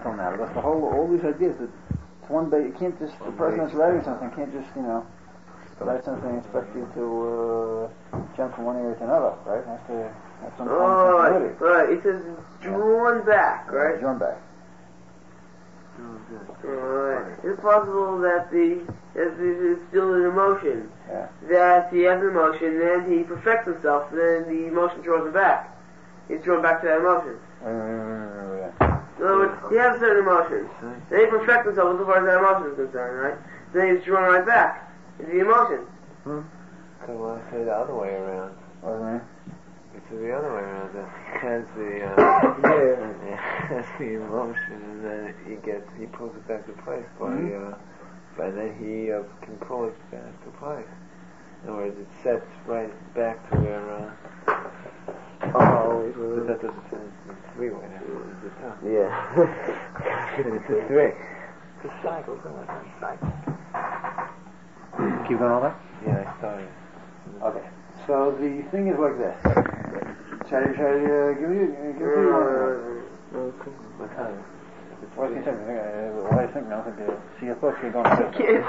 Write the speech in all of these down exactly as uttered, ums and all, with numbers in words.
till now, because the whole, all these ideas that it's one day, you can't just, the person that's writing something can't just, you know, write something and expect you to uh, jump from one area to another, right? It has to have some kind of continuity. Right, it says drawn yeah. back, right? Yeah, drawn back. Right. It's possible that the that is still an emotion. Yeah. That he has an emotion, then he perfects himself, then the emotion draws him back. He's drawn back to that emotion. Uh, yeah. In other words, he has certain emotions. Then he perfects himself as far as that emotion is concerned, right? Then he's drawn right back into the emotion. Hmm? So I say the other way around. What do you mean? It's the other way around. That he has the uh, yeah, has the emotion, and then he gets he pulls it back to place by mm-hmm. uh, and then he uh, can pull it back to place. In other words, it sets right back to where. Uh, oh, but that doesn't say it's three way. It's a two. Yeah. It's a three. It's a cycle. It's a cycle. Keep going all that? Yeah, I started. Okay. So the thing is like this. Shall I, shall I uh, give you, uh, give you one? Okay. What time? What can you think? Uh, what I think now, I think, uh, see, I thought you were going to say it.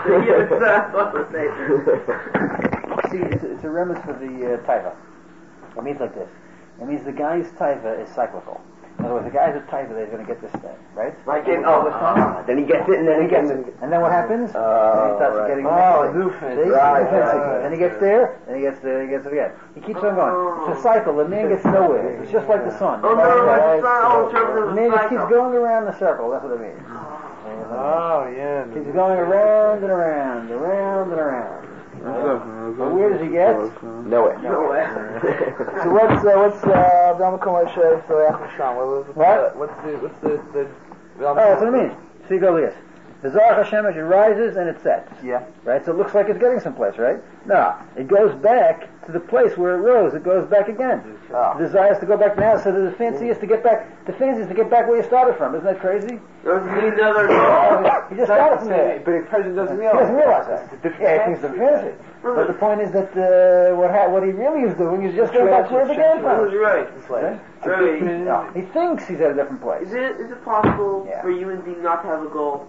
See, it's, it's a remnant for the uh, taiva. It means like this. It means the guy's taiva is cyclical. In other words, the guy's a taiva that he's going to get this thing, right? Like in, oh, uh, then he gets it, and then he gets it. And then what happens? Uh, then he starts right. getting oh, the new fence. fence. Right, right, right, right. Then he gets there, and he gets there, he gets it again. He keeps on going. It's a cycle. The man gets nowhere. It's just like the sun. Oh, no, right? It's not all terms of the man just cycle. keeps going around the circle. That's what it means. Oh, yeah. Keeps going around and around, around and around. But where does he get? Nowhere. Nowhere. So what's uh, what's uh B'Amakom Hashem so after Sham? What's What? What's the what's the the? Oh, that's what it means. See, go like this. The Zohar Hashemesh, it rises and it sets. Yeah. Right? So it looks like it's getting someplace, right? No. It goes back to the place where it rose. It goes back again. Oh. The desire is to go back now, so the fancy is to get back. The fancy is to get back where you started from. Isn't that crazy? Doesn't need another. He just started from there. But the person doesn't He realize. doesn't realize that. Yeah, he thinks it's a fancy. But the point is that uh, what ha- what he really is doing is just going back to where it began from. Right. Right? Right. No, he thinks he's at a different place. Is it is it possible Yeah. for you and being not to have a goal?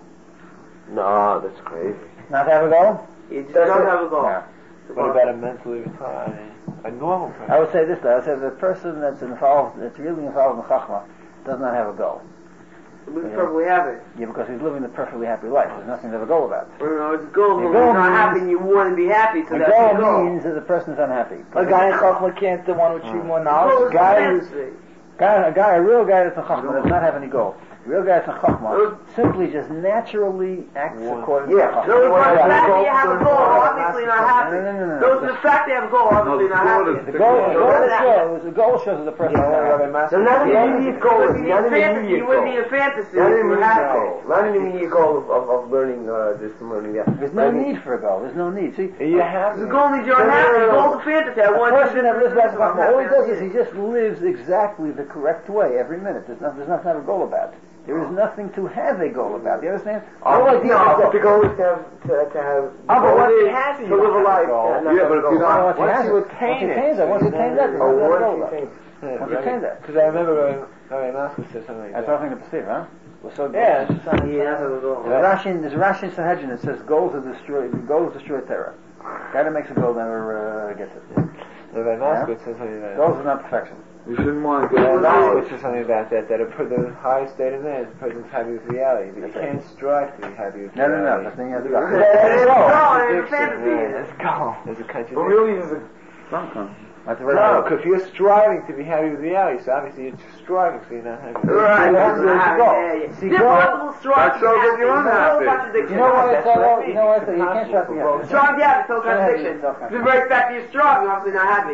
No, that's crazy. Not to have a goal? You just not have a goal. No. What about a mentally retarded, a normal person? I would say this though, I would say the person that's involved, that's really involved in Chachma, does not have a goal. We probably have it. Yeah, because he's living a perfectly happy life. There's nothing to have a goal about. Well, no, it's a goal. The When goal you're not means- happy and you want to be happy, so The that's the goal goal. means that the person is unhappy. A guy in Chachma can't the one to achieve more Goal knowledge. is A guy the who's fantasy. Guy, a guy, a real guy that's in Chachma does not have any goal. A real guy that's in Chachma simply just naturally acts according Yeah. to Chachma. No, Well, the fact yeah, that you have a goal, obviously not happy. No, no, no, no, No, no. the fact that you have a goal, obviously not happy. The goal, the goal shows, the goal shows that the person is unhappy. So not an immediate goal. But you Not an need fantasy. immediate You goal. wouldn't need a fantasy. Not an if you were immediate happy. goal. Not an immediate goal of, of, of learning uh, this and learning that. There's no need for a goal. There's no need. See, You have The goal means you're unhappy. The goal's a fantasy. I a want person to that lives like Chachma, all he does is happy. he just lives exactly the correct way every minute. There's, no, there's nothing to have a goal about. There is nothing to have a goal about. Do you understand? Oh, All idea no, is the goal is to have to, to have. Oh, but goal what is he has, to you live a have a life. goal. and not Yeah, have but a if goal. you don't- once, once he has you it, attain once he it, attains that, once he attains that, Oh, there's no once goal you about it. think. Yeah, Once you attain that. Because I remember Rabbi Maskell said something like That's that. nothing to perceive, huh? Well, so Yeah, it's something. Yeah, that's a goal. There's Rashi, there's Rashi in Sanhedrin that says goals to destroy, goals destroy terror. Guy that makes a goal never uh, gets it. Rabbi Maskell said something like that. Goals is not perfection. You shouldn't want to get Rabbi knowledge. Maskell said something about that, that a, the highest state of man is the person's happy with reality. But you can't strive to be happy with No, no, reality. no. The thing you have to go. There's a goal. There's a Contradiction, fantasy. yeah, Let's go. There's a contradiction. But really, there's a That's very No, good. because you're striving to be happy with reality, so obviously you're striving, so you're not happy. with Right. reality. That's There's the a goal. yeah, yeah. See, It's goal- impossible to strive That shows that you're to be happy. unhappy. There's no contradiction. You know what I That's said? what I You mean. know what I said? You It's can't trust me. impossible. Strong, yeah, there's no Yeah, contradiction. it's okay. The very fact that you're strong, you're obviously not happy.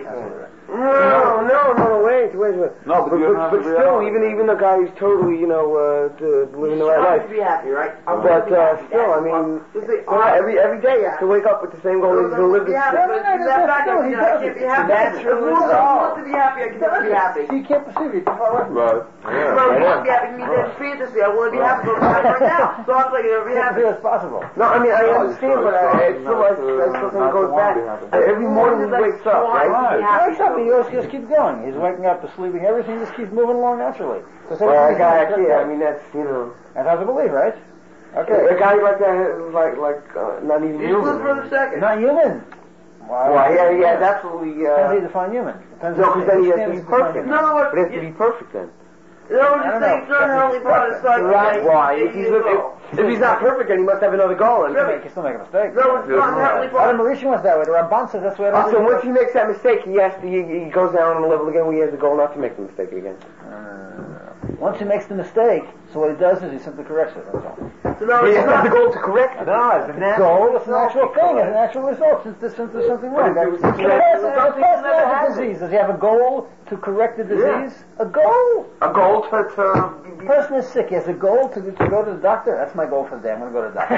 no, no, no, wait, wait, wait. No, but But, you but, don't have but to be still, honest. even even the guy who's totally, you know, uh, to, living the right Strong life. to be happy, right? But uh, still, I mean, Just say, well, every every day he has to wake up with the same goal. He's going to live this. Yeah, No, no, but no, that no, fact no, that he you know, I does can't it. be happy. That's nature of As long as I want to itself. be happy, I can never be happy. So you can't perceive it. Too far away from it. Right. As long as I want to be happy, it means there's fantasy. I want to be happy, but I'm happy right now. So I'm like, I'll be You can't happy. perceive it's possible. No, I mean, I No, understand, it's but I, not- I still, I, I still think it goes back. Every morning he wakes up, Right. right? He wakes up, he just, just keeps going. He's waking up, to sleeping, everything just keeps moving along naturally. Because Well, a everything's guy, going yeah, I correct. mean, that's, you know. That's hard to believe, right? Okay. A guy like that is like, like, uh, not even You just live for human. a second. Not human. Why? Well, yeah, yeah, that's absolutely, How do you uh, define human? Depends no, on because then he has to standards be define perfect. human. No, what? But it has to be perfect then. No, I I'm just don't saying, know. it's not an only part of the cycle. Right. Why? If he's, if, if he's not perfect, then he must have another goal. And, You can still make a mistake. No, it's not inherently part Adam of Mauritian was that way. The Ramban says that's the way it also, is. once he makes that mistake, he has to, he, he goes down on the level again where he has the goal not to make the mistake again. Once he makes the mistake, so what he does is he simply corrects it. That's all. So no, He it's has to have not. the goal to correct it. No, it's a natural Goal, it's a natural thing, it's a natural result since there's, since there's something wrong. But if If it a was- person if a something person never has a happened. disease, does he have a goal to correct the Yeah. disease? A goal. A goal to, to The person is sick, he has a goal to, to go to the doctor. That's my goal for the day, I'm going to go to the doctor.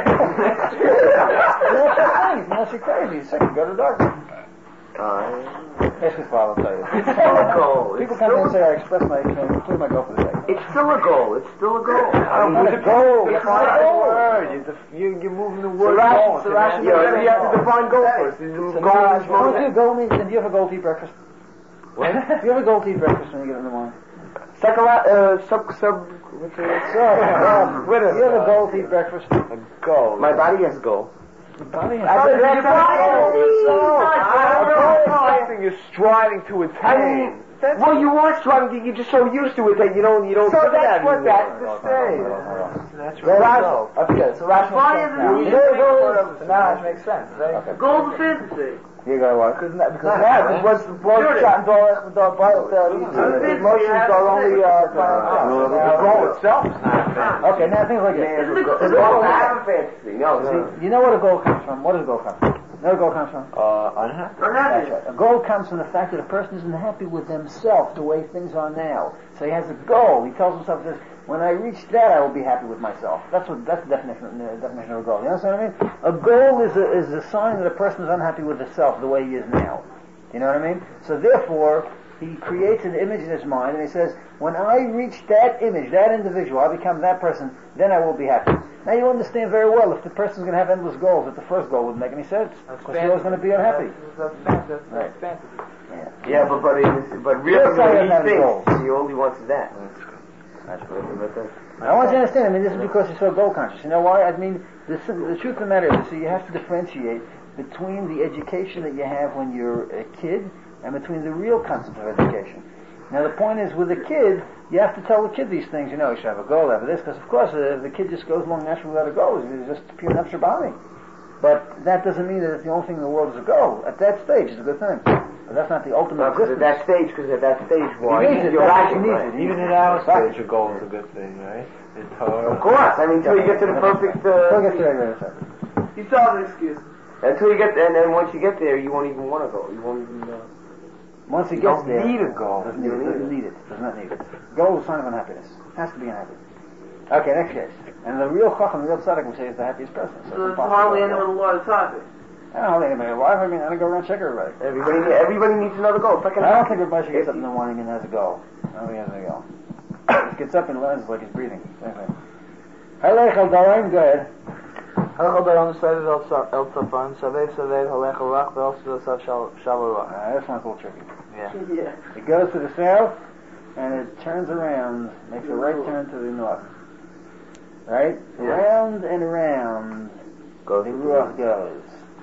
That's the thing, unless you're crazy, he's sick, you go to the doctor. uh, Ask his father, I'll tell you. It's still a goal. People It's come in and still, say, I express my, I complete my goal for the day. it's still a goal. It's still a goal. I don't a goal. It's Define not a a goal. word. You def- you, you're moving the So word Rashi, goal. so It's an Rashi, actual yeah, thing. you have to define goal first. So Goal now, is if you want to do goal. a goal means, then do you have a goal to eat breakfast? What? Do you have a goal to eat breakfast when you get up in the morning? Psychola- uh, sub, sub, what's it? So, um, What is you have a that? goal to eat breakfast. A goal. My body has a goal. Body and I soul. said that's Your body a goal. is So, not A goal. goal is something you're striving to attain. I mean, well, you are striving to, you're just so used to it that you don't, you don't So think that's that what anymore. that's the stage. Well, Natural Rashi, result. okay, so Rashi Body makes sense is now. a You know what a goal is? So now it makes sense, right? Okay. Goal's a fantasy. You got what? Because now, because now it was the blood Sure. shot and dollar, dollar, dollar, the emotions are only uh, final The goal itself is not a thing. Okay, now things like this. Isn't it- It's isn't it all goal? I have a fantasy. No, see, You know what a goal comes from? What does a goal come from? You know what a goal comes from? Uh, unhappy. That's Unhappy. right. A goal comes from the fact that a person isn't happy with themselves the way things are now. So he has a goal. He tells himself this: when I reach that, I will be happy with myself. That's what that's the definition, the definition of a goal. You understand what I mean? A goal is a, is a sign that a person is unhappy with himself the way he is now. You know what I mean? So therefore, he creates an image in his mind, and he says, when I reach that image, that individual, I become that person, then I will be happy. Now you understand very well, if the person's going to have endless goals, that the first goal wouldn't make any sense, because he's always going to be unhappy. That's fantasy. Right. That's fantasy. yeah, but but, it, but really, That's how what you he have thinks, goals. he only wants that. That's But that's- I want you to understand, I mean, this is because you're so goal conscious. You know why? I mean, the, the truth of the matter is, so you have to differentiate between the education that you have when you're a kid and between the real concept of education. Now, the point is, with a kid, you have to tell the kid these things. You know, you should have a goal, have this, because, of course, uh, the kid just goes along naturally without a goal. It's just pure nefesh b'ami. But that doesn't mean that it's the only thing in the world is a goal. At that stage, it's a good thing. But that's not the ultimate No, because existence. at that stage, because at that stage, why? He needs it, You're that's right, what he needs right. it. Even at our stage, a goal is a good thing, right? In Torah. Of course, I mean, until you get to the perfect, We'll get to uh, that in a second. He's telling an excuse. until you get, and then once you get there, you won't even want to go. You won't even, uh, Once he You gets don't there, need a goal. Doesn't need, it, doesn't need it. Does not need it. Goal is a sign of unhappiness. Has to be unhappy. Okay, next case. And the real chacham, the real tzaddik, would say is the happiest person. So So it's there's impossible hardly to anyone go. in the Lord is happy. I don't know anybody alive. I mean, I don't go around check everybody. everybody, everybody needs another goal. It's like I a, don't think everybody gets up in the morning and has a goal. I don't think he has a goal. He gets up and learns like he's breathing. Same thing. Halech al daraim, go ahead. הלך דרום סביב אל צפון, סביב סביב הולך רוח ואל סביב שב רוח. Uh, this one's a little tricky. Yeah. It goes to the south, and it turns around, makes a right turn to the north. Right? Yeah. Round and around Goes the to ruach goes.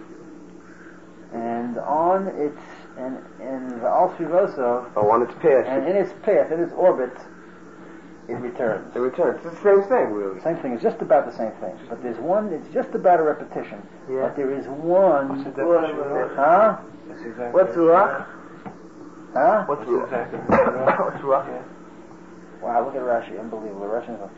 And on its, and, and the al svivoso, oh, on its path, and in its path, in its orbit, it returns. it returns. It's the same thing, really. Same thing, it's just about the same thing. But there's one, it's just about a repetition. Yeah. But there is one, What's the definition of ruach? huh? That's exactly What's ruach? Huh? What's What's ruach? exactly What's ruach? Wow, look at Rashi, unbelievable. Rashi is a...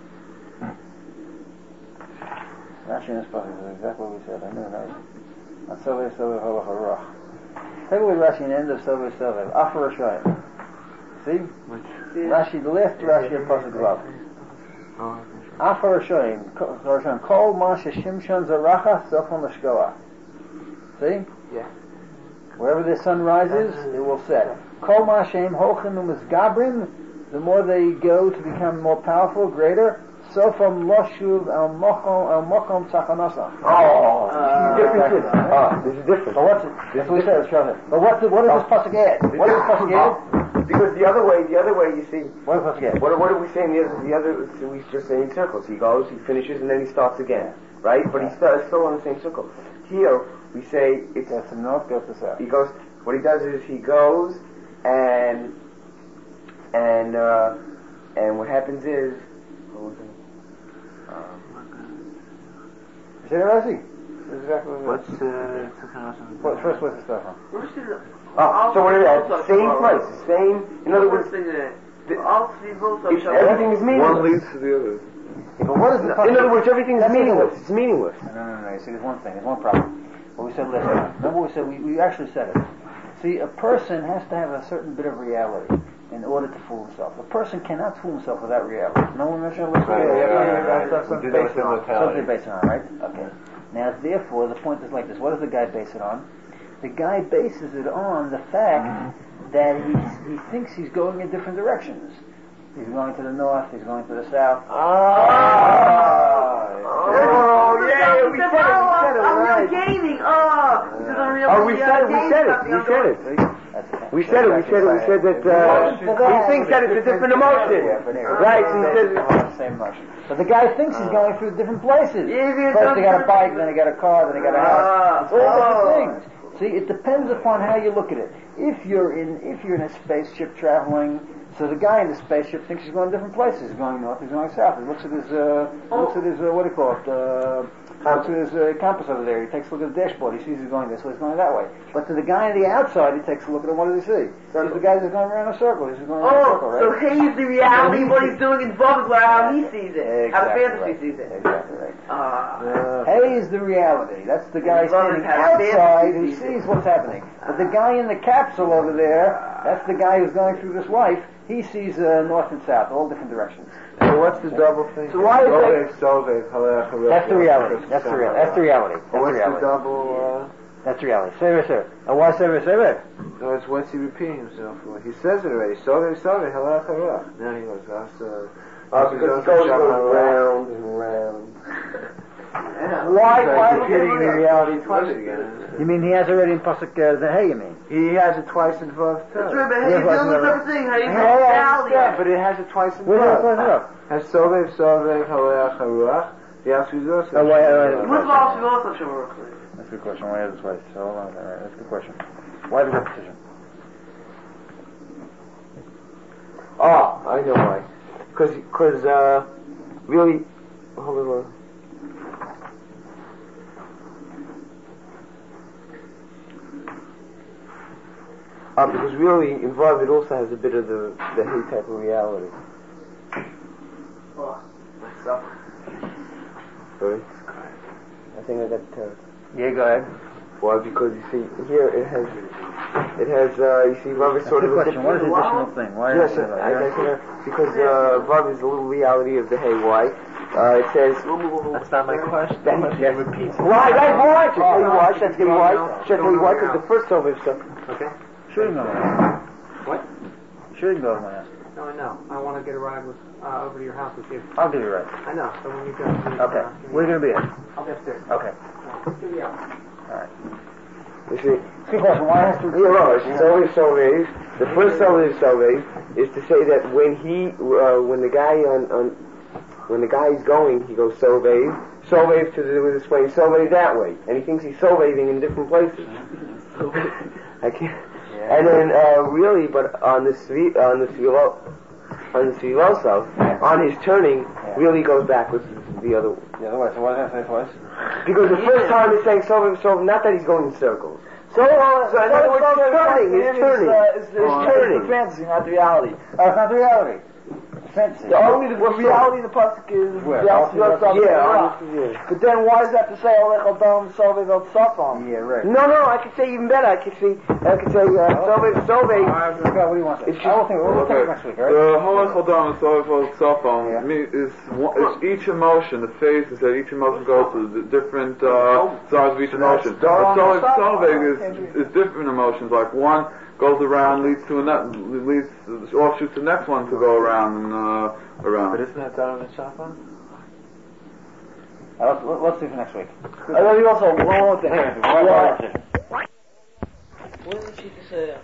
Rashi in his book is exactly what we said. I knew that. Asoveh Soveh Holach Haruach. Take away Rashi in the end of Soveh Soveh. Afar Rashayim. See? Rashi, the last Rashi of Pasuk Vav. Afar Rashayim. Rashayim. Kol Ma Sheshimshon Zaracha Sofon L'Shkoa. See? Yeah. Wherever the sun rises, it will set. Kol Mashem Holchem U'Mizgabrim, the more they go to become more powerful, greater, Sofam Loshuv Al Mochom Al Mochom Tzachanosa. Oh, Uh, difference. Ah, there's a difference. But what's it? That's what we said. Let's try it. But what? What does this pasuk add? What does this pasuk add? Because the other way, the other way, you see, What does this pasuk add? what, what are we saying? The other, the other, so we just say in circles. He goes, he finishes, and then he starts again, right? But he's still, still on the same circle. Here, we say it's. Goes to the north, goes to the south. He goes. What he does is he goes, and and uh, and what happens is. What was it? Um, You see that, Rashi? This is exactly what it is. What's uh, Tzachanosa? What, first, what's the stuff from? oh, so what is that? Same place, same. In other words, the, all three votes if everything is One meaningless. leads to the other. Yeah, but what is the In pasuk? other words, everything is That's meaningless. it. It's meaningless. No, no, no, no. You see, there's one thing. There's one problem. What we said last time. Remember what we said? We, we actually said it. See, a person has to have a certain bit of reality in order to fool himself. A person cannot fool himself without reality. No one mentioned what's Right, reality. right, right, right. That's We something do that based with on. immortality. Something based on, right? Okay. Now, therefore, the point is like this. What does the guy base it on? The guy bases it on the fact that he he thinks he's going in different directions. He's going to the north. He's going to the south. Oh, yeah, we said it. We said it. I'm Right. really gaining. Oh, because I'm really Oh, we said it. We gaining said it. something. We I'm said going- it. That's it. We said it. We said it. We said that uh, he thinks that it's a different emotion. Right? So he says. Same emotion. But the guy thinks he's going through different places. Yeah, he's going First he got a through- bike, then he got a car, then he got a house. Ah, It's all oh. different things. See, it depends upon how you look at it. If you're in, if you're in a spaceship traveling, so the guy in the spaceship thinks he's going different places. He's going north, he's going south. He looks at his, uh, he looks at his, uh, what do you call it? Uh, looks at his uh, compass over there. He takes a look at the dashboard. He sees he's going this way. He's going that way. But to the guy on the outside, he takes a look at it. What does he see? Sees the guy that's going around in a circle. He's going around in a circle, Oh, right? so he's the reality. What he's doing in Bob is how he sees it. How the Exactly fantasy right. sees it. Exactly right. Ah. Hay is the reality. That's the guy And brothers standing have outside who fantasies. sees what's happening. But the guy in the capsule over there, that's the guy who's going through this life. He sees uh, north and south, all different directions. So what's the double thing? So why is Sovev, Sovev, Halach, Halach. That's the reality. That's the reality. That's the reality. That's the What's the reality. double? That's the reality. Say it, sir. And why say it, say it? Uh, no, it's what's he repeating himself for? He says it already. Sovev, Sovev, Halach, Halach. Now he goes, that's uh. Oh, because it goes round and round. Why? He's Why? repeating the reality twice again. You mean he has already in pasuk uh, the hay? You mean? He has it twice in Vav too. That's right, but how Yeah, you but deal with never- everything? How you Yeah, know yeah, reality? Yeah, but it has it twice in Where's that? Where's Vav. that? Has Sovev, Sovev, Halach, Halach. The answer is also. Oh, wait, wait, wait. What's lost with also Shavuot? That's a good question. Why is this way? So hold on. All right, that's a good question. Why the repetition? Oh, I know why. Because, because, uh, really, hold on, hold on. Uh, because really, involved it also has a bit of the the hay type of reality. Oh, myself. Sorry? I think I got the term. Yeah, go ahead. Why? Because you see, here it has, it has, uh, you see, Vav is That's a sort good of a question. What is the additional thing? Why Yes, is it? I, I can, because uh, Vav is a little reality of the hay. Why? Uh, it says. That's not my question. That, It repeats. Why? Right? Why? Should I tell you why? Should I tell you why? Should I tell you why? Because the first Soviv stuff. Okay. Sure, you can go to my house. What? Sure, you can go to my house. No, I know. I want to get a ride with uh, over to your house with you. I'll give you a ride. I know. So when you go, please, Okay. uh, give me- Where are you going to be at? I'll be upstairs. Okay. Give me out. All right. You see. Good question. Why has to? Yeah, right. Soviv Soviv. The first Soviv Soviv is to say that when he, uh, when the guy on, on, when the guy is going, he goes Soviv. Soviv to the, with this way, Soviv that way, and he thinks he's Soviving in different places. I can't. And then, uh, really, but on the Svi, on the Svilo, on the Sviloso, on his turning, really goes backwards the other way. The other way. So why does that say twice? Because the first time he's saying Soviv, Soviv, not that he's going in circles. So, uh, So in other words, he's turning, he's turning, he's turning. fantasy, not the reality. Oh, it's not the reality. fancy. The only the reality of the pasuk is Where? Yal Tzivos Safon. Yeah, yeah. But then why does that have to say Olech Adam Sovev El Safon? Yeah, right. No, no, I could say even better. I could say, I could say, uh, Sove, Sove. Alright, what do you want to say? It's I will think, we'll Okay. think next week, right? The Holech Chodam and Soifel Safon Yeah. is, one- is each emotion, the phase is that each emotion goes to the different uh, sides of each emotion. But Soif Soveg is, is different emotions, like one goes around, leads to a net, leads, offshoots the next one to go around and uh, around. But isn't that Daran and Shafan? Uh, let's, let's see for next week. I love you also. One more thing. Yeah. What did she say?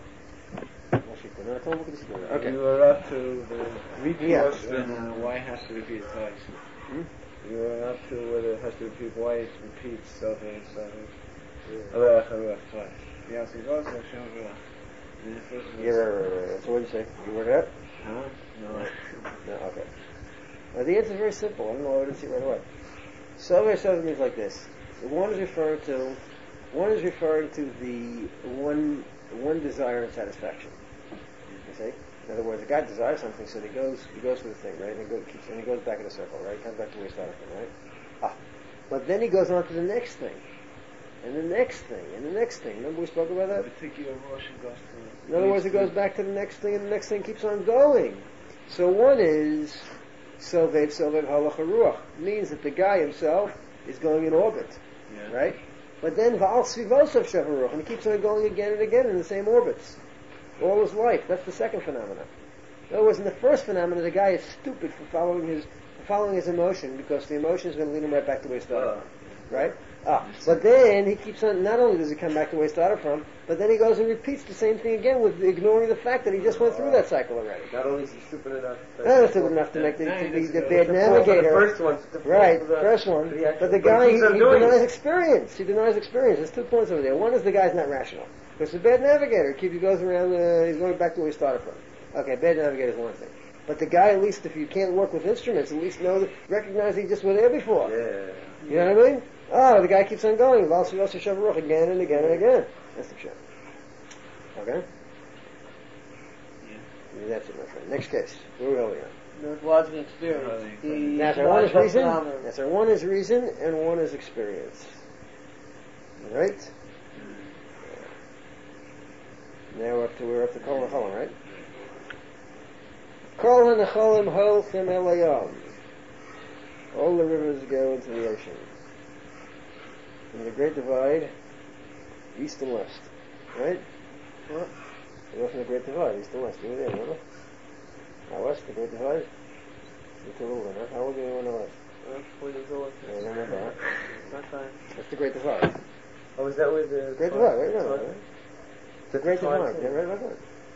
Okay. You are up to the repeat Yeah. question and why it has to repeat twice. Hmm? You are up to whether it has to repeat, why it repeats Sovev and Sovev. Alech Haruach twice. Yal Tzivos Hashem Ruach. And the first one Yeah, is- right, right, right. So what do you say? You work it out? Huh? No. No, okay. Uh, the answer is very simple. I don't know why I didn't see it right away. Sovei Sovei means like this. One is referring to, one is referring to the one, one desire and satisfaction. You see? In other words, a guy desires something, so he goes, he goes for the thing, right? And he, go, keeps, and he goes back in a circle, right? He comes back to where he started from, right? Ah. But then he goes on to the next thing. And the next thing, and the next thing. Remember we spoke about that? A particular emotion goes to... In other words, it goes back to the next thing, and the next thing keeps on going. So one is Sovev Sovev Halach HaRuach, means that the guy himself is going in orbit, Yeah. right? But then Va'al Svivosav Shev HaRuach, and he keeps on going again and again in the same orbits all his life. That's the second phenomenon. In other words, in the first phenomenon, the guy is stupid for following his for following his emotion, because the emotion is going to lead him right back to where he started from, right? Ah, but then he keeps on, not only does he come back to where he started from, but then he goes and repeats the same thing again with ignoring the fact that he just went through that cycle already. Not only is he stupid enough, Not stupid enough to make the, to be the bad the navigator. first one, the Right, the first one. the actual- But the but guy, he he, keeps on he doing denies it. experience. He denies experience. There's two points over there. One is the guy's not rational. Because the bad navigator, he goes around, uh, he's going back to where he started from. Okay, bad navigator is one thing. But the guy, at least if you can't work with instruments, at least know that, recognize he just was there before. Yeah. You know what I mean? Oh, the guy keeps on going. Val Sivos Hashem Baruch again and again and again. That's the shit. Okay? Yeah. That's it, my friend. Next case. Where are we going? No, it's logic and experience. The That's our one is logical reason. phenomenon. That's our one is reason and one is experience. Right? Now we're up to we're up to Kol HaCholim, right? Kol HaNecholim Holchem Elayam. All the rivers go into the ocean. In the Great Divide, east and west. Right? What? You go from the Great Divide, east and west. You were there, remember? Out west, the Great Divide? You're too old, huh? How old are you when it was? Uh, forty years old. I don't remember, huh? Not fine. That's the Great Divide. Oh, is that where the... Great Divide, right? No, It's right? The Great Divide. You ever read about that?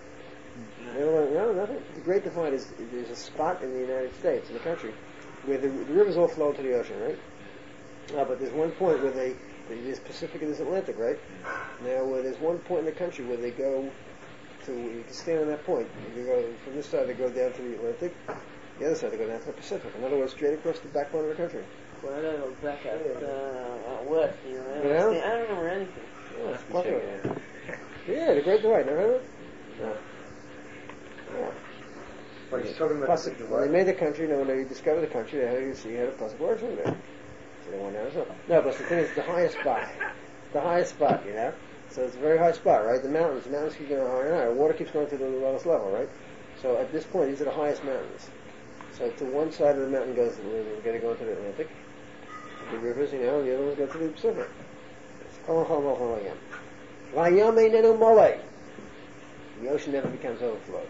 No, no, nothing. The Great Divide is, there's a spot in the United States, in the country, where the, the rivers all flow to the ocean, right? Uh, but there's one point where they, there's Pacific and there's Atlantic, right? Now, where there's one point in the country where they go to, you can stand on that point. You can go, from this side they go down to the Atlantic, the other side they go down to the Pacific. In other words, straight across the backbone of the country. Well, I don't know back at uh, out west. You know, I don't, Yeah? understand- I don't remember anything. Yeah, it's possible. Yeah, the Great Divide, never heard of it? No. Yeah. But he's talking about Pasuk, the when they made the country, you know, when they discovered the country, they had to see had a Pasuk words in there. So they went down as well. No, but the thing is, the highest spot, the highest spot, you know. So it's a very high spot, right? The mountains, the mountains keep going higher and higher. Water keeps going to the lowest level, right? So at this point, these are the highest mountains. So to one side of the mountain goes, we're going to go into the Atlantic, the rivers, you know, and the other ones go to the Pacific. It's Kol Chol Mol Chol Yam. Vayam Einenu Molei. The ocean never becomes overflowed.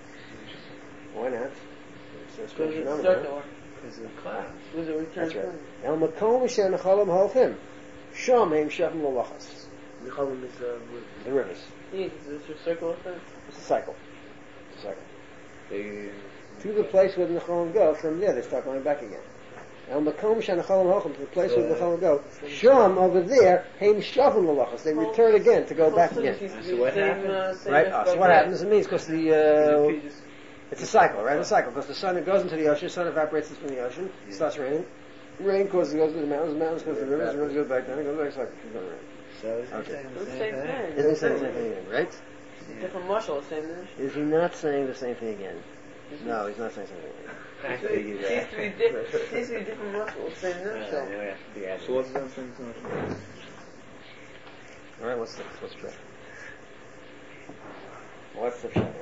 Why not? It's a Because strange it's phenomenon. circular. Because of the clouds. Because it returns. That's right. El Makom Shen Cholim Holchim. Sham Heim Shavim Lolachas. The Cholim is, uh, with- The rivers. Yeah, it's a circular thing. It's a cycle. It's a cycle. They, To the place where the Necholim go, from there they start going back again. El Makom Shen Cholim Holchim, to the place where the Necholim go. Sham, over there, Heim Shavim Lolachas. They return again to go back again. So what happens? Uh, Right? Oh, so what happens? It means because the, uh, They just- it's a cycle, right? It's a cycle because the sun, it goes into the ocean, the sun evaporates from the ocean, it starts raining. Rain causes, it goes to the mountains, the mountains goes to the rivers, the rivers go back down, it goes back, cycle, keeps on raining. So is Okay. he saying the It's the same same thing? thing. Isn't he saying the same thing again, right? Different muscle, same dish. Is he not saying the same thing again? No, he's not saying something again. I So figured it seems that. to be different. Seems to be different muscles, same Uh, nerve yeah, cell. we have to be added. So what's that thing? All right, what's the what's the what's the shadow?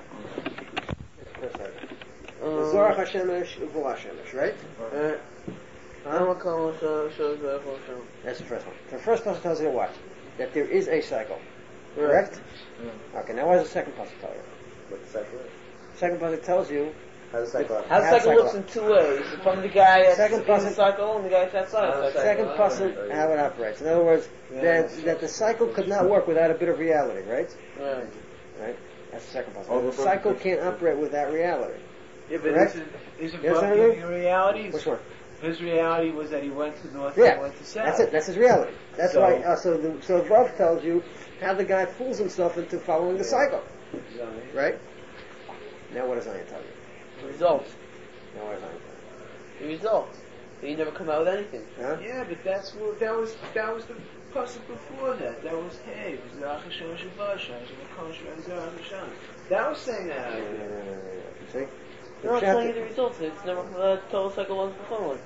Um, Zorach Hashemesh, Uvul Hashemesh, right? uh, Amakom shows shows the whole show. That's the first one. The first puzzle tells you what? That there is a cycle. Correct? Okay, now what does the second puzzle tell you? What the cycle is? Second puzzle tells you How the cycle? How the How the cycle looks cycle- in two ways. From the guy that's Second in puzzle- the cycle and the guy that's outside How the the cycle. second puzzle how it operates. In other words, that that the cycle could not work without a bit of reality, right? Right. Right? That's the second puzzle. Oh, the the cycle first- can't operate without reality. Yeah, but Correct? isn't, isn't Yes, Bob I giving know. a reality? Which one? His reality was that he went to north Yeah, and went to south. That's it. That's his reality. That's So- why. Uh, so the so Vav tells you how the guy fools himself into following the cycle, right? Now what does Zion tell you? The results. Now what does Zion The results. That you never come out with anything. tell you? Huh? Yeah, but that's what that was. That was the pasuk before that. That was hey, it was the Achashon Shabashah, That was saying that. No, no, no, no, no, no. You see? The No, I'm pshat- telling you the results. It's never the total cycle wasn't fulfilled.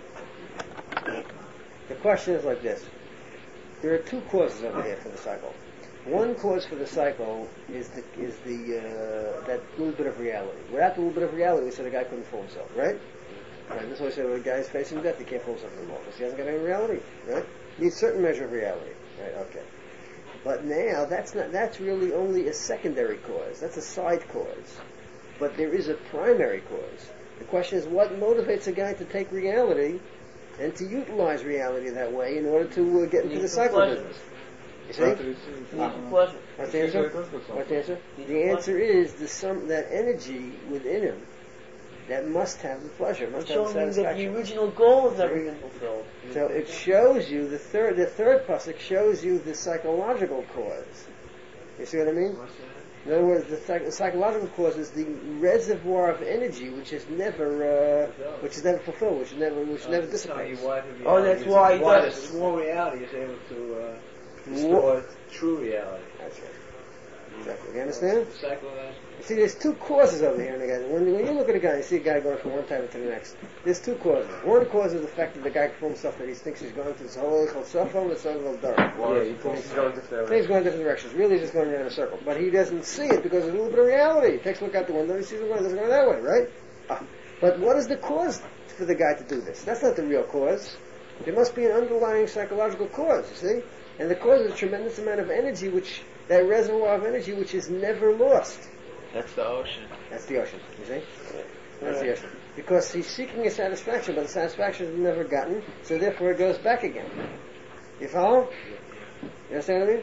The question is like this. There are two causes over here for the cycle. One cause for the cycle is the is the uh, that little bit of reality. Without the little bit of reality, we said the guy couldn't fool himself, right? Right. That's why we said when a guy's facing death, he can't fool himself anymore because he hasn't got any reality, right? He needs a certain measure of reality, right? Okay. But now that's not that's really only a secondary cause. That's a side cause. But there is a primary cause. The question is, what motivates a guy to take reality and to utilize reality that way in order to uh, get into Need the for cycle pleasure. business? You see? Need for pleasure. What's the answer? What's the answer? The answer is the some that energy within him that must have the pleasure, must It's have the showing you that the satisfaction. original goal has never been fulfilled. So it shows you the third. The third pasuk shows you the psychological cause. You see what I mean? In other words, the, psych- the psychological cause is the reservoir of energy which is never, uh, which is never fulfilled, which is never, which never dissipates. Oh, that's why he why does the it. small reality is able to uh, distort true reality. That's right. Exactly. You understand? Psychological. You see, there's two causes over here in the guy. When, when you look at a guy, you see a guy going from one type to the next. There's two causes. One cause is the fact that the guy can fool himself that he thinks he's going to this whole cell phone, it's all dark. Yeah, you think he's going different directions. He's going different directions. Really, he's just going around in a circle. But he doesn't see it because there's a little bit of reality. He takes a look out the window, he sees it going, it's going that way, right? Ah. But what is the cause for the guy to do this? That's not the real cause. There must be an underlying psychological cause, you see? And the cause is a tremendous amount of energy, which, that reservoir of energy which is never lost. That's the ocean. That's the ocean, you see? That's the ocean. Because he's seeking a satisfaction, but the satisfaction is never gotten, so therefore it goes back again. You follow? You understand what I mean?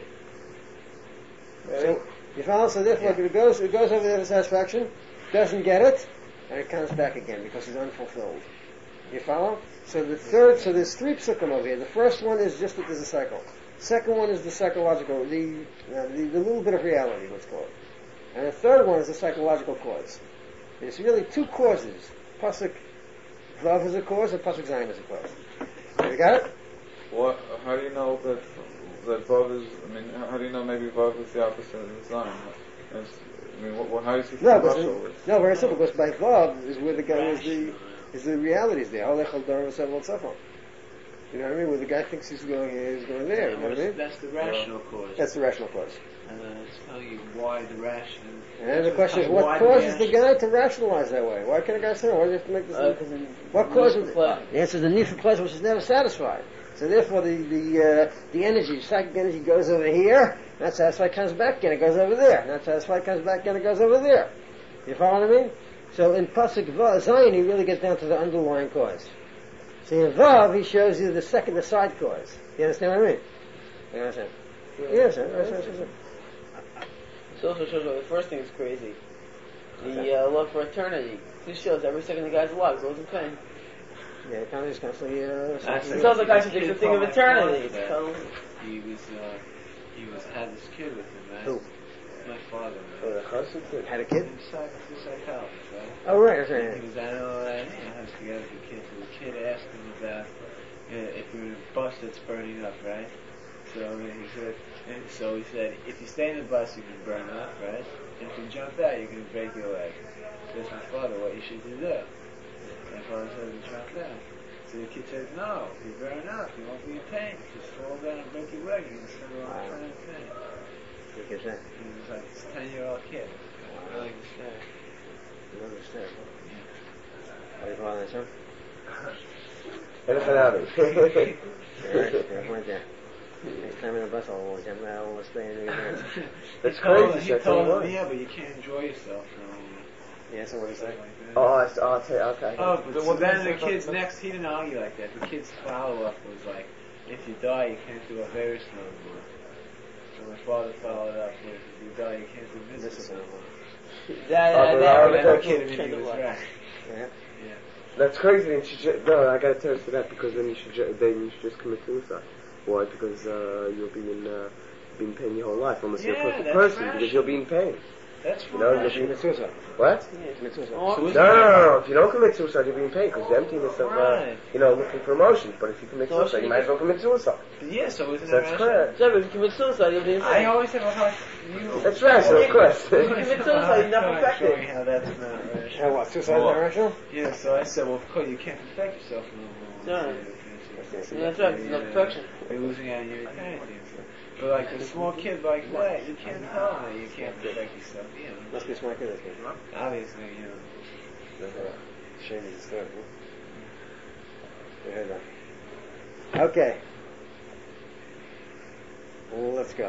So, you follow? So therefore it goes, it goes over there for satisfaction, doesn't get it, and it comes back again because it's unfulfilled. You follow? So the third, so there's three psukim over here. The first one is just that there's a cycle. Second one is the psychological, the, uh, the, the little bit of reality, let's call it. And the third one is the psychological cause. There's really two causes. Pasuk Vav is a cause and Pasuk Zayin is a cause. You got it? What? How do you know that that Vav is? I mean, how do you know maybe Vav is the opposite of Zion? It's, I mean, what, what, how do you see No, from because, Russia? no, very simple. Because by Vav is where the guy is the is the reality is there. Halech al darim v'sevel tzafon. You know what I mean? Where the guy thinks he's going here, he's going there. You know what I mean? That's the rational cause. That's the rational cause. And then it's telling you why the rational. And then the question is, Why what the causes the reaction? guy to rationalize that way? Why can't a guy say, why do you have to make this? Uh, 'cause in- What need causes for it? pleasure. The answer is the need for pleasure, which is never satisfied. So therefore, the the uh, the energy, psychic energy, goes over here. Not satisfied, comes back again. It goes over there. Not satisfied, comes back again. It goes over there. You follow what I mean? So in pasuk Vav, Zion, he really gets down to the underlying cause. See, in Vav, he shows you the second, the side cause. You understand what I mean? You understand? Yes, sir. Yes, sir. Yes, sir. It also shows why the first thing is crazy. The uh, love for eternity. This shows every second the guy's alive goes in pain. Yeah, it kind of is constantly. Uh, That's It tells the guy to think the thing of eternity. It's Yeah. telling- He was, uh, he was had this kid with him, man. Who? My father, Oh, man. the chassid? Had a kid? He was psych- he was a psychologist, right? Oh, right. That's right. He was at all that, you know, has together with the kid. So the kid asked him about uh, if you're in a bus that's burning up, right? So he said, and so he said, if you stay in the bus, you can burn up, right? And if you jump out, you can break your leg. So that's my father, what you should do there. My father said, you drop down. So the kid says, no, if you burn up, you won't be in pain. Just fall down and break your leg, and you spend a long time in pain. What the kid said? He was like this ten-year-old kid. I really understand. You don't understand. What do you call that, son? אין לך להבין. Yeah, right there. Next time in the bus, I'll jump out, I'll stay in there. That's He told, crazy. he That's told all him, right. yeah, but you can't enjoy yourself. No. Yeah, so what is that? Like that. Oh, I, oh, I'll tell you, okay. Oh, but so what then they the say kid's about- next, he didn't argue like that. The kid's follow-up was like, if you die, you can't do a Averis no more. So my father followed up with, if you die, you can't do This business is no a more. That, Oh, that, but And that, then I- the kid immediately was right. Yeah. That's crazy. Then you should ju- no, I gotta tell you for that because then you should ju- then you should just commit suicide. Why? Because uh, you'll be in uh, be in pain your whole life, almost you're a Yeah, perfect that's person rational. because you'll be in pain. That's You know, fine. you Commit suicide. What? Commit suicide. Oh, No, no, no, no. If you don't commit suicide, you'll be in pain because the emptiness of uh, Right. you know looking for emotions. But if you commit So suicide, you might as well commit suicide. Yeah, so isn't So that that's rational? correct. So, if you commit suicide, you'll be I insane. always have a hard you. That's rational, of course. You commit suicide, you're not Showing perfected. how that's not How rational. what? Suicide is not rational? Yeah, so I said, well, of course, you can't perfect yourself no more. No. Yeah, Yeah, that's right, it's not perfection. You're losing out on your eternity. But like a small kid like that, you can't tell him that you can't perfect yourself. You know, Must be a smart kid, that kid. obviously, you know. That's a shame he's disturbed, huh? Go ahead now. Okay. Well, let's go.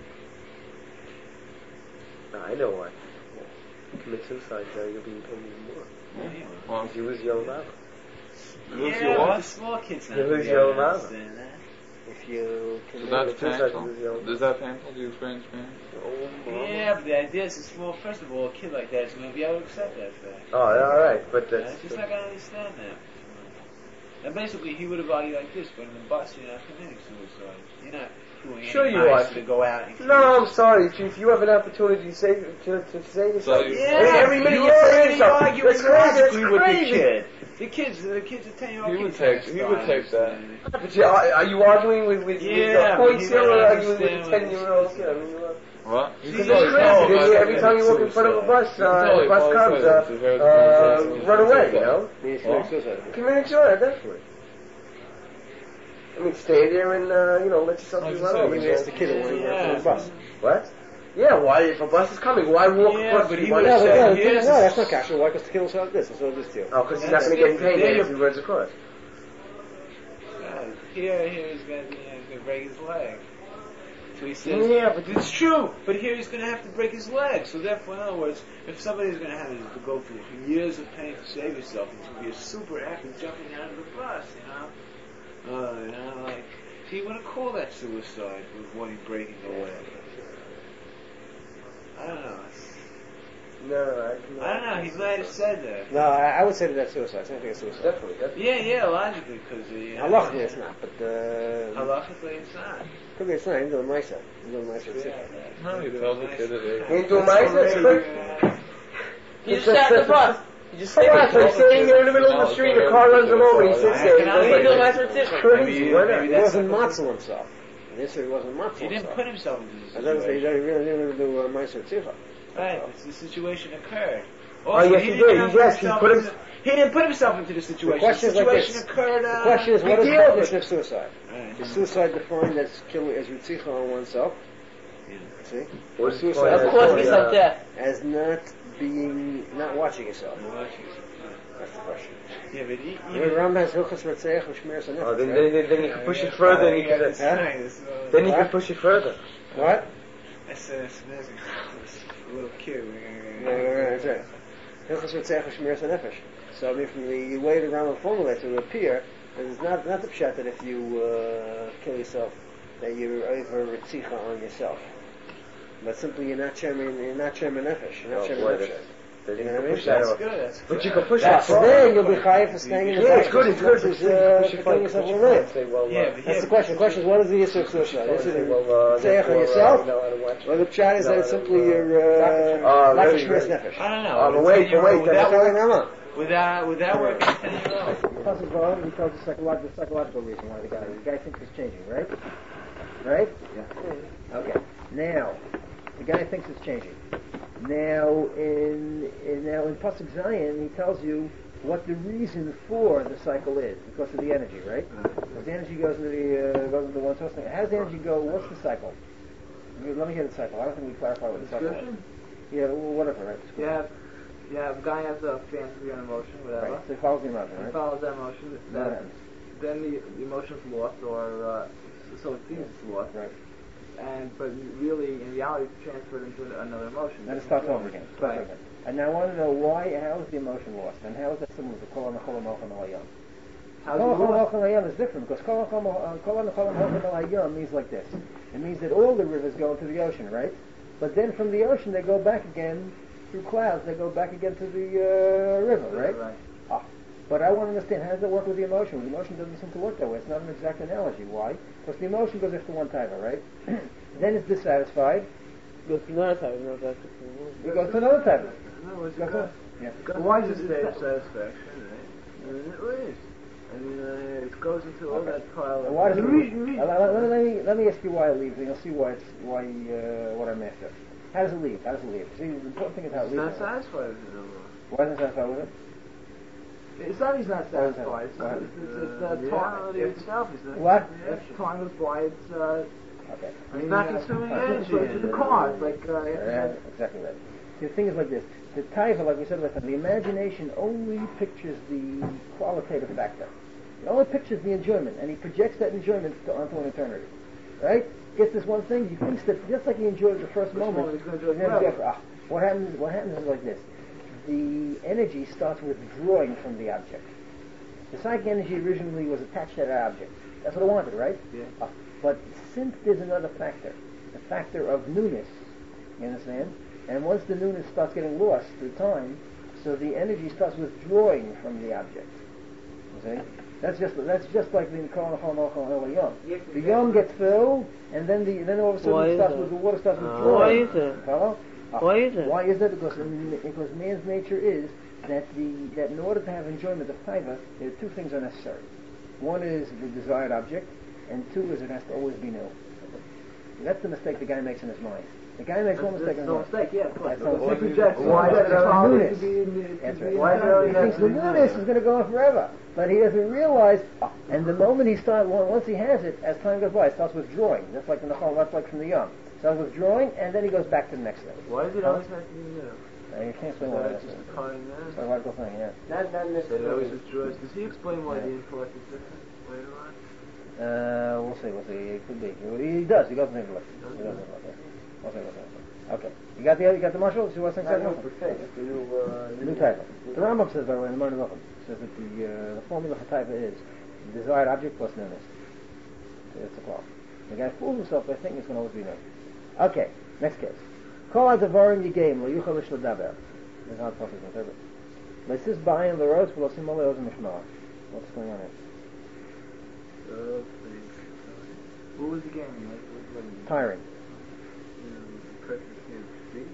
I know why. Commit suicide, uh, you'll be in pain even more. Well, Because you lose your own love. lose Yeah, your but what? the small kids not You lose gonna your own be able to mouth. understand that. If you Is commit that suicide, painful? lose your own- Is that painful? Do you experience pain? Yeah, but the idea is a small, first of all, a kid like that is going to be able to accept that fact. Oh, yeah, all right, but Yeah, that's it's just not going to understand that. And basically, he would have argued like this, but in the bus, you're not committing suicide. You're not doing Sure any you mice are. to go out and no. I'm sorry. If you, if you have an opportunity to save to, to save yourself, So you- Yeah, every minute you're you save already yourself. arguing That's crazy. That's logically with the crazy. kid. The kids, the kids are ten year old He would kids. take- he would take that. But you, are, are you arguing with with, Yeah, with the but points he here, or doesn't arguing with understand a what ten year old he's kid? I mean, you are. What? Because it's crazy. Then you, every time you walk in front of a bus, uh, the bus comes, uh, uh, run away. You know, He's committing suicide. committing suicide, definitely. I mean, stay there and uh, you know let yourself Like be you run said, over. He may ask the kid when he walks on the bus. What? Yeah, why? If a bus is coming, why walk Yeah, across but the he why would Yeah, not but say, no, stay? here's no, the- that's not casual. Why? Because the kid will solve this. That's all this to. Oh, because he's not going to get in pain There if you- he runs across. Uh, here, here he's going to break his leg. So he says, Yeah, but it's true, but here he's going to have to break his leg. So therefore, in other words, if somebody's going to have to go through years of pain to save yourself, it's going to be a super act of jumping out of the bus, you know? Uh, you know, like, so you want to call that suicide with one breaking the leg. I don't know. It's, No, no, I, can, I don't know, he might have said that. No, I, I would say that that's suicide. Same thing as suicide. Definitely, definitely. Yeah, yeah, logically, because you know, Halachically it's not, but uh, halachically it's not. could be it's not. He's doing Misa. He's doing Misa. No, you tell the kid it is. He ain't doing my That's that's already, quick. uh, He just sat in the bus. He just Oh, sitting yeah, so he's sitting there in the middle of the street, the car runs him over, he sits there. Can I He's He doing like, my certificate. crazy, Maybe- why maybe not? He that's wasn't not- matzel himself. And this he wasn't matzel He didn't himself. put himself into this I don't say he situation. really didn't do uh, Misa Tzivah. Right, it's the situation occurred. Oh, yes, he didn't did. have Yes, he himself put him- into- He didn't put himself into the situation. question the is like situation this. occurred. Uh, The question is, what big is the deal, definition of suicide? Right. Is suicide defined as killing, as Ritzicha on oneself? Yeah. See? Or Or is it suicide Of course, defined he's up there. as not being, not watching yourself? I'm watching this. That's the question. Yeah, but he, You know, Ram has Hilchas Ratzeach U'Shmeres Oh, HaNefesh, then, right? then, then you can push it further, and you can, That's Huh? nice. Uh, then you can What? push it further. What? That's, uh, that's amazing. This little kid. Yeah, right, right, that's right. Hilchas Ratzeach U'Shmeres HaNefesh. So, I mean, from the way the Rambam formulates it, it would appear that it's not, not the pshat that if you uh, kill yourself, that you're over Ritzicha on yourself. But simply you're not Shemer, you're not Shemer Nefesh. You're not Oh, Shemer boy, Nefesh. that's- then You you know can what I push mean? that That's off. good. That's But you good. can push That's that so far. then you'll be chayiv for staying in the Yeah, back. it's good, it's good. This is, Push uh, it for far, killing push yourself it in far. life. Say, well, Yeah, uh, but That's the question. The question is, what is the issue of suicide? Is say, it well, uh, Tzayach on therefore, yourself? uh, you know how to watch. Or the pshat is that it's simply your, uh, Oh, lack of really, Shmeres really. Nefesh? I don't know. Oh, but It's wait, ten year but wait, old that's That's without all work, I'm on. without without working ten year old. Plus his bone, he tells the psychological, psychological reason why the guy, the guy thinks he's changing, right? Right? Yeah. Okay. Now, the guy thinks it's changing. Now, in, in now in Pasuk Zion, he tells you what the reason for the cycle is, because of the energy, right? As the energy goes into the uh, goes into one source, how does the energy go? What's the cycle? Let me hear the cycle. I don't think we clarify what the cycle is. Yeah, well, whatever, right? You have, you have, guy has a fantasy or an emotion, whatever. Right, so he follows the emotion, right? He follows that emotion. That, That, then the, the emotion's lost, or uh, so it seems it's lost. Right. And but really, in reality, it's transferred into another emotion. Then it starts over again. Starts Right. over again. And now I want to know why, how is the emotion lost? And how is that similar to Kol HaMechol HaMelchem Al Hayom? How's Kol it lost? HaMelchem Al Hayom is different, because Kol HaMechol Al Hayom means like this. It means that all the rivers go into the ocean, right? But then from the ocean they go back again, through clouds, they go back again to the uh, river, right? Right. Ah. But I want to understand, how does that work with the emotion? The emotion doesn't seem to work that way. It's not an exact analogy. Why? Because the emotion goes after one taiva, right? Then it's dissatisfied. Goes to another type, not that. It goes to another taiva. No, it's Goes got, to- yeah. why is it state of satisfaction, right? And then it leaves. I mean, uh, it goes into all Okay. that pile of... Why does it You leave? read- you read- Uh, let, let, let me, let me ask you why it leaves, and you'll see why it's, why uh, what I'm after. How does it leave? How does it leave? See, the important thing is how it He's leaves. not satisfied with it no more. Why isn't it satisfied with it? It's not he's not Why is that? satisfied. It's, Why? it's, it's, it's the Uh, totality yeah. itself. It's not, What? If time goes by, it's, uh, Okay. it's not consuming energy. It's like the car. It's like, uh, Yeah, exactly right. See, the thing is like this. The taiva, like we said last time, the imagination only pictures the qualitative factor. It only pictures the enjoyment, and he projects that enjoyment to, onto an eternity. Right? Gets this one thing, he thinks that just like he enjoyed the first moment, moment, he's gonna enjoy it he's gonna forever. enjoy it- ah, what happens? What happens is like this: the energy starts withdrawing from the object. The psychic energy originally was attached to that object. That's what it wanted, right? Yeah. Ah, but since there's another factor, the factor of newness, you understand? And once the newness starts getting lost through time, so the energy starts withdrawing from the object. You see? That's just that's just like the Kol HaMechol HaMelchem Al Hayom. The yom gets filled, and then the then all of a sudden Why it is starts that? with the water starts Uh, withdrawing. Why is that? Follow? Ah, Why is it? Why is that? Because because man's nature is that the that in order to have enjoyment of taiva, there are two things are necessary. One is the desired object, and two is it has to always be new. That's the mistake the guy makes in his mind. The guy makes one mistake in his no mind. mistake, yeah, of course. That's no He mistake. projects, Why he is projects it how newness? it could be in- That's could right. be Why in he time. thinks the newness is going to go on forever, but he doesn't realize. ah, And the moment he starts, once he has it, as time goes by, it starts withdrawing. That's like the Nechal, that's like from the young. Starts withdrawing, and then he goes back to the next thing. Why does it Huh? always have to be new? Uh, you can't Is explain why that that's just a a cutting there? logical thing. Yeah. Not, not That it always necessarily. withdraws. Does he explain why Yeah. the import is different later on? Uh, we'll see. We'll see. It could be. He does. He goes into it. He goes into it. We'll see. We'll see. Okay. You got the you got the marshal. See what's inside the marshal. New taiva. The Rambam says, by the way, in the Morning Welcome, says that the uh, the formula for taiva is desired object plus newness. So that's the clock. The guy fools himself by thinking it's going to always be new. Okay. Next case. Kol ha'davarim yigayim lo yuchal ish l'daber. There's not possible to interpret. Leisis ba'ayin l'roz v'lo sim alei ozen mishmar. What's going on here? Uh, what was the game? Like, what, what, Tiring. The person can't speak.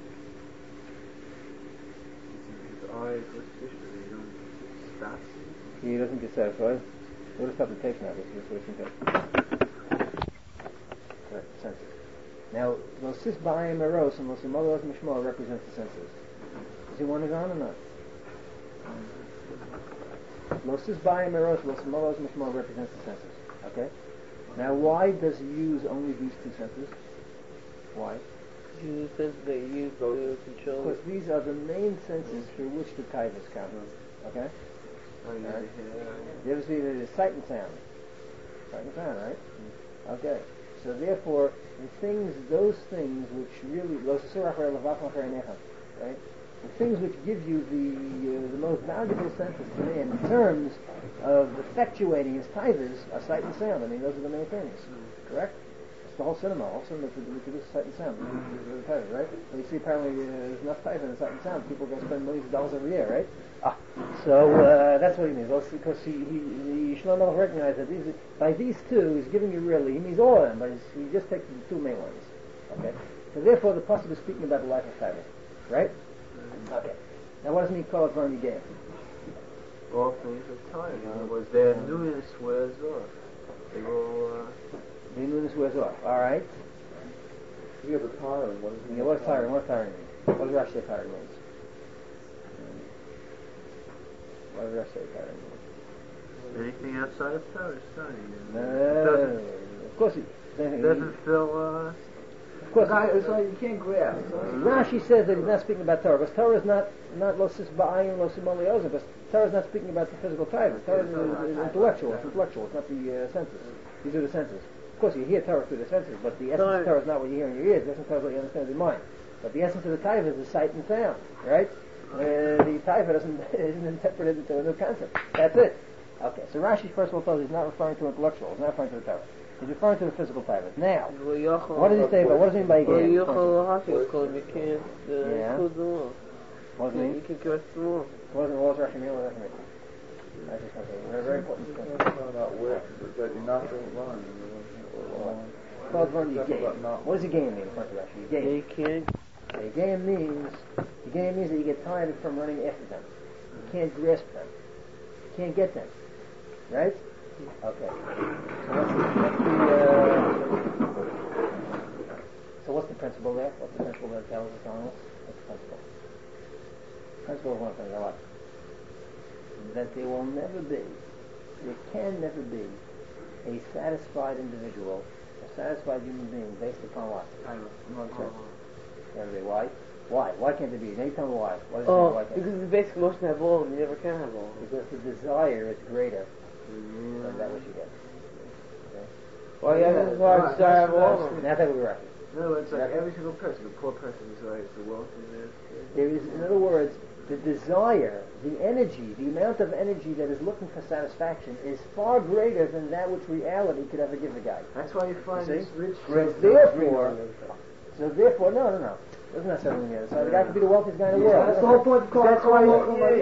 His eyes look fishy. They don't stop seeing. He doesn't get satisfied. We'll just stop the tape now. This is what he thinks. Right, senses. Now, Losis Ba'ayim Eros and Losim Olos Mishmor represents the senses. Does he want it on or not? Losis Ba'ayim Eros and Losim Olos Mishmor represents the senses. Okay? Now, why does he use only these two senses? Why? You sense that you use to control. Because these are the main senses through which the taiva is counted. Okay? Oh, yeah, Right. yeah. You ever see the sight and sound? Sight and sound, right? Okay. So therefore, the things, those things which really, right? The things which give you the uh, the most valuable senses to man in terms of effectuating his tithers are sight and sound. I mean, those are the main things. Correct? It's the whole cinema. All cinema we produce sight and sound. These are the tithers, right? And you see apparently uh, there's enough tithers in sight and sound. People go spend millions of dollars every year, right? Ah. So uh, that's what he means. Also, because he, he, he Shlomo recognized that these, by these two, he's giving you really, he means all of them, but he's, he just takes the two main ones. Okay? So therefore, the Pasuk is speaking about the life of tithers. Right? Okay. Now, what does it mean, call it Varni Game? All things are time. In other words, their newness wears off. They will, uh... The newness wears off. All right. You have a tiring. What is Yeah, what's tiring? What's tiring mean? What does Rashi say tiring means? Why would I say Torah? Anything outside of Torah is Torah. No, It doesn't, of course it it doesn't fill, uh... Of course, Not, it's like you can't grab. Rashi says that he's not speaking about Torah, because Torah is not not losis ba'ayin, losis malioza, because Torah is not speaking about the physical Torah. Torah is, is, is intellectual. It's intellectual. It's not the uh, senses. These are the senses. Of course, you hear Torah through the senses, but the essence of Torah is not what you hear in your ears. The essence of Torah is what you understand in your mind. But the essence of the Torah is the sight and sound, right? Uh, the Torah doesn't isn't interpreted into a new concept. That's it. Okay. So Rashi first of all tells us he's not referring to intellectual. He's not referring to the Torah. He's referring to the physical taivas. Now, what does he say about, what does he mean by again? You can't uh, Yeah. close the wall. What does he mean? You can cross the wall. What does what does Rashi mean? What does Rashi mean? That's just something very, very important. About where, that you're not going to run. Well, it's one you gain. What does a game mean in front of Rashi? You gain. You can't. A game means, a game means that you get tired from running after them. You can't grasp them. You can't get them. Right? Okay. So what's the, what's the uh, so what's the principle there? What's the principle that tells us telling us? What's the principle? Principle is one thing, what? That there will never be, there can never be a satisfied individual, a satisfied human being based upon what? Never be. Why? Why? Why can't there be? Now you tell me why. Why does Oh, why can't because the basic motion have all, and you never can have all. Because the desire is greater than that which you get. Okay? Well, yeah, that's why I desire have all. Now that we're right. No, it's like every single person, the poor person desires the wealth in this. There is, in other words, the desire, the energy, the amount of energy that is looking for satisfaction is far greater than that which reality could ever give a guy. That's why you find You see? this rich So therefore, so therefore, no, no, no. Doesn't necessarily mean the other side. The guy could be the wealthiest guy in the world. That's the whole point of calling That's why.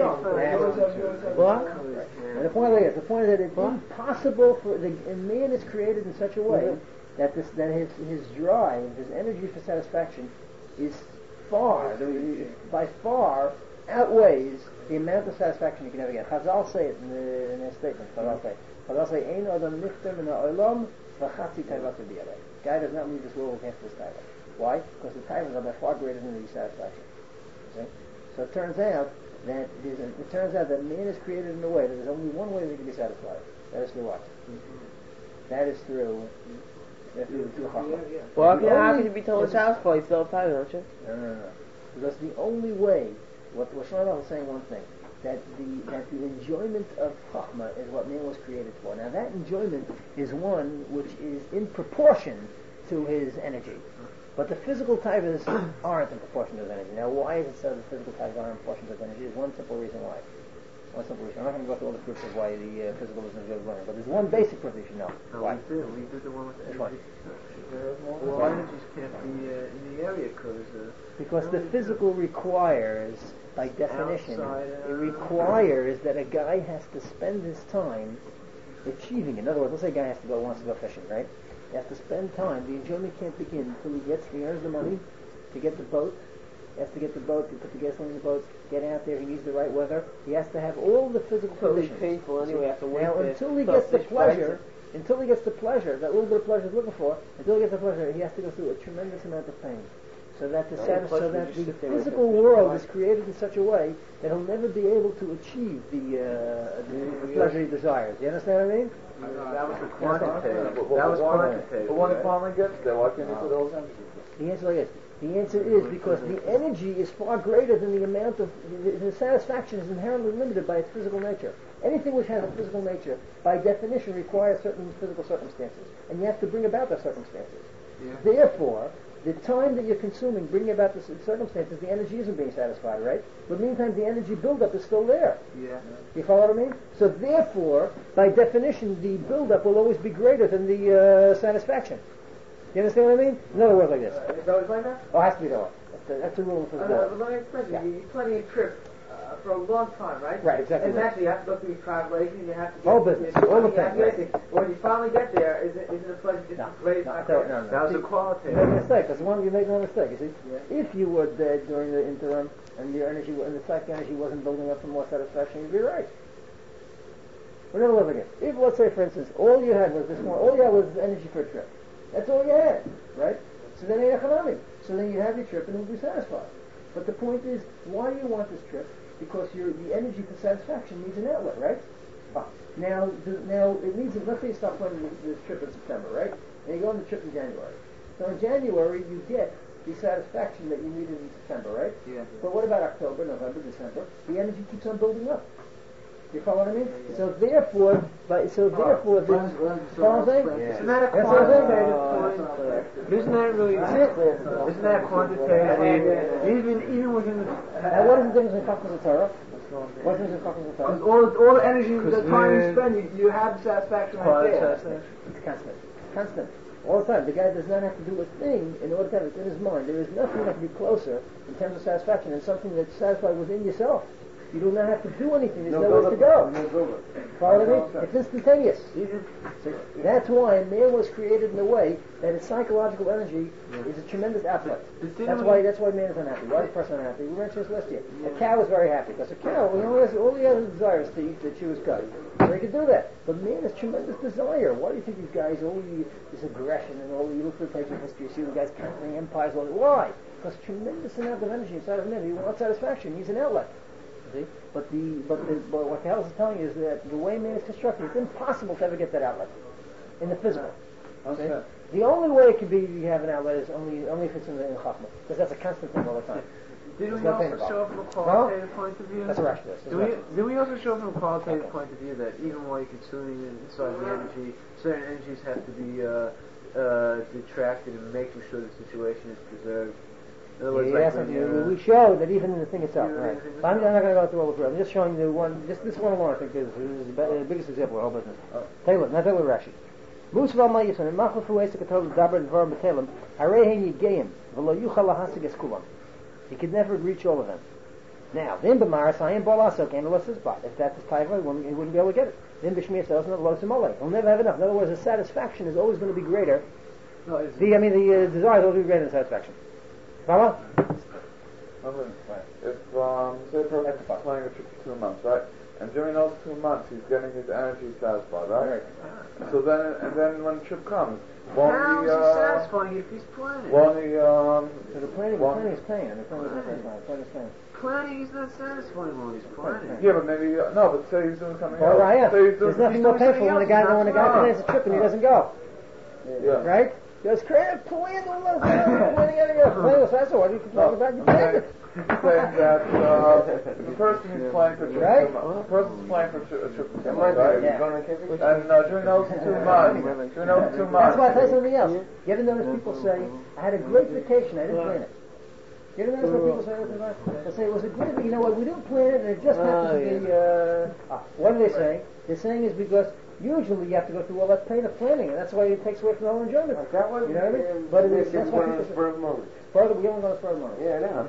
What? And the point is, the point is that it's impossible for the a man is created in such a way that this that his his drive, his energy for satisfaction, is far, by far outweighs the amount of satisfaction you can ever get. Chazal say it in, the, in their statement. Chazal say, Chazal say, "Ein adam nifter min ha'olam v'chatzi taivasu biyadei." Guy does not leave this world with half of his taiva. Why? Because the taivas are by far greater than the satisfaction. See? So it turns out that it, is a, it turns out that man is created in a way that there's only one way that he can be satisfied. That is through what? Mm-hmm. That is through. That's through, through chachma. Well, how can, how can you be told satisfied? You still have time, don't you? No, no, no, no. Because the only way, what what Shlomo is saying, one thing, that the that the enjoyment of chachma is what man was created for. Now that enjoyment is one which is in proportion to his energy. But the physical taivas aren't in proportion to his energy. Now, why is it so that the physical taivas aren't in proportion to his energy? There's one simple reason why. One simple reason. I'm not going to go through all the proofs of why the uh, physical isn't good learning, but there's one basic proof you should know. No, Why? we did. We did the one with the Which one? energy. Well, energies can't be uh, in the area because... Uh, Because the physical requires, by definition, Outside, uh, it requires that a guy has to spend his time achieving it. In other words, let's say a guy has to go, wants to go fishing, right? He has to spend time. The enjoyment can't begin until he gets, he earns the money to get the boat. He has to get the boat, to put the gasoline in the boat, get out there, he needs the right weather. He has to have all the physical Totally conditions. painful anyway after wait Now, there. until he So gets the fish pleasure, prices. until he gets the pleasure, that little bit of pleasure he's looking for, until he gets the pleasure, he has to go through a tremendous amount of pain. So that the, Well, satis- the so pleasure that is the just sit there with physical it. world is created in such a way that he'll never be able to achieve the, uh, the, the pleasure he desires. You understand what I mean? that was the quantitative. But, but, That was but, why- quantitative. but when it right? finally gets there, why can't you put those emphasis? The answer is this. The answer is because the energy is far greater than the amount of the, the satisfaction is inherently limited by its physical nature. Anything which has a physical nature, by definition, requires certain physical circumstances, and you have to bring about those circumstances. Yeah. Therefore, the time that you're consuming, bringing about the circumstances, the energy isn't being satisfied, right? But meantime, the energy buildup is still there. Yeah. You follow what I mean? So therefore, by definition, the buildup will always be greater than the uh, satisfaction. You understand what I mean? In other words, like this. Is that like that? Oh, it has to be that way. That's the, that's the rule of Uh, physics. let me explain to Yeah. you. You're planning a trip uh, for a long time, right? Right, exactly And right. actually, you have to go through your travel agent. You have to. Whole get- business, you all the you have thing, to right. get it. When you finally get there, is it is it a pleasure? Is No, it great? no, Not no, great? no, no. That was See, a qualitative. You made a mistake. That's one. You made one mistake. You see, Yeah. if you were dead during the interim and your energy and the psychic energy wasn't building up for more satisfaction, you'd be right. We're gonna live again. If, let's say, for instance, all you had was this one, all you had was energy for a trip. That's all you had, right? So then ain't economic. So then you have your trip and you'll be satisfied. But the point is, why do you want this trip? because your the energy for satisfaction needs an outlet, right? Ah, now, the, now it needs. Let's say you start planning this trip in September, right? And you go on the trip in January. So in January you get the satisfaction that you needed in September, right? Yeah. But what about October, November, December? The energy keeps on building up. You follow what I mean? Yeah. So therefore, by, so therefore, this, Well, well, so follow what I'm saying? yeah. Isn't that a That's what I'm saying. quantitative point? Isn't that really? Isn't that quantitative? Even even within the. Now what is the difference in Chachmas and Torah? What is the difference in Chachmas and Because Torah? all, all the energy, the time you then- spend, you, you have the satisfaction right there. It's constant. Constant. All the time. The guy does not have to do a thing in order to have it in his mind. There is nothing that can be closer in terms of satisfaction than something that's satisfied within yourself. You do not have to do anything. There's No nowhere to go. No build-up. Follow me? It's instantaneous. That's why man was created in a way that his psychological energy is a tremendous outlet. That's why that's why man is unhappy. Why is a person unhappy? We mentioned this last year. A cow is very happy because a cow, you know, has, all he has a desire is to eat the chew his cud. So he can do that. But man has tremendous desire. Why do you think these guys, all the, this aggression and all, you look for the pages of history, you see the guys conquering empires, all that. Why? Because tremendous amount of energy inside of him. He wants satisfaction. He's an outlet. See? But the but the but what the hell is telling you is that the way man is constructed, it's impossible to ever get that outlet in the physical. Okay. The only way it can be you have an outlet is only only if it's in the in Chachma, because that's a constant thing all the time. Did There's we no also pain involved. show from a qualitative point of view? That's a rash this. Do we, do we also show from a qualitative point of view that even while you're consuming inside the energy, certain energies have to be uh, uh, detracted and making sure the situation is preserved? In other words, Yeah, like yes, when we, you're- we show that even in the thing itself, Yeah, right? yeah, yeah. But I'm, I'm not going to go through all the I'm just showing you one, just this one alone I think is, is the, be- the biggest example of the whole business. Oh. Take a look, now take a look at Rashi. Musval Mayis and Machal Fuesa Katol Dabar and Varam Batelim, Arehin Yigayim, Velo Yuchal Lahasig Eskulam. He could never reach all of them. Now, then B'maras Ayim Balaso came to his spot. If that's his type, he wouldn't, he wouldn't be able to get it. Then B'shmir says, no, Lo Simole. He'll never have enough. In other words, the satisfaction is always going to be greater. No, it's, The, I mean, the uh, desire is always going to be greater than satisfaction. Follow? Okay. If, um, say a person is planning a trip for two months, right? And during those two months he's getting his energy satisfied, right? So then, and then when the trip comes, won't How he, is he uh, satisfying if he's planning? won't he, um, So the planning, the won't- planning is pain. The planning is not satisfying. Planning is pain. Planning is not satisfying while he's planning. yeah, but maybe, uh, no, but say he's doing something Well, else. right, yeah. Say he's doing There's nothing more painful when a guy when a guy plans a trip and he doesn't go. Yeah. Right? There's creative plan all those planning everything else. Planning was that's what you can talk about. You planned it. He's saying that uh, the person is planning for a trip Right? for two months. The person's planning for a tri- a trip for two That months, might right? be, Yeah. going on camping? And uh, during those two months, during those two months, That's why I tell you something else. You ever notice people say, I had a great vacation, I didn't plan it. You ever notice what people say all the time? They say, it was a great vacation, you know what, we didn't plan it and it just happened to be, uh, ah, what are they saying? They're saying is because usually you have to go through all that pain of planning, and that's why it takes away from the whole enjoyment. That was, You know what I mean? But it is, that's why one of people the say, spur of the moment. further, we only go to spur of the moment. Yeah, I know.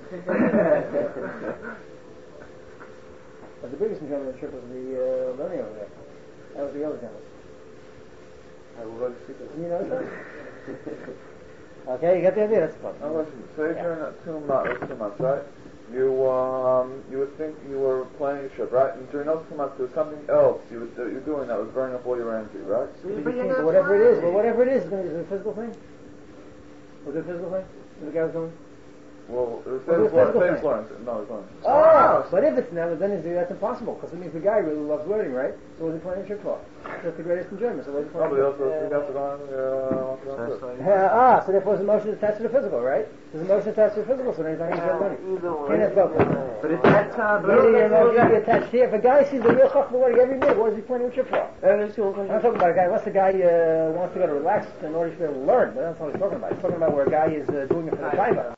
But the biggest enjoyment of the trip was the uh, learning over there. That was the other gentleman. I will go to sleep. You know that? Okay, you got the idea, that's fun. Now listen, say during that two months, two months, right? You um, you would think you were planning a trip, right? And during those two months, there was something else you would, that you're doing that was burning up all your energy, right? But you can't, whatever it is, well, whatever it is, is it a physical thing? Was it a physical thing? What the guy was doing? Well, it was Well, Lawrence. it's physical Same thing. Lawrence. No, it's Lawrence. Oh, but if it's now, then it's, that's impossible, because it means the guy really loves learning, right? So what's he planning a trip for? That's the greatest enjoyment, so what's he No, but he planning? also, he has to go on, uh, on a trip. Uh, ah, so therefore there's emotion attached to the physical, right? There's emotion attached to the physical, so then he's not going to get money. Can't have both. But at that time, Either your emotion be attached here. If a guy sees the real chachma wedding every minute, what is he planning a trip for? I'm not talking about a guy, unless the guy uh, wants to go to relax in order to be able to learn, but that's not what he's talking about. He's talking about where a guy is uh, doing it for the taiva.